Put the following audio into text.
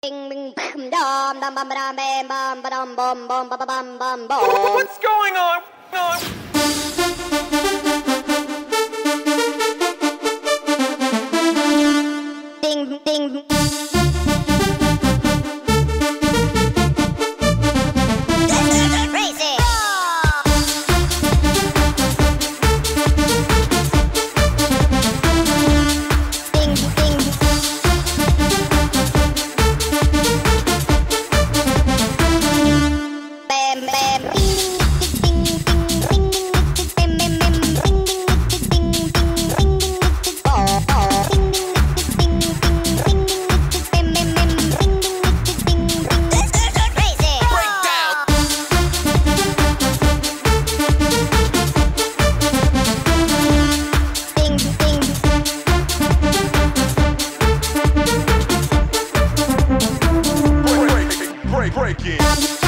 What's going on? Ding, ding. Crazy. Ding, ding. Bam, bam. Ding, ding, ding, ding, ding, ding, ding, ding, ding, ding, ding, ding, ding, oh, oh. Ding, ding, ding, ding, ding, ding, ding, ding, ding, ding, crazy. Ding, ding. Break it.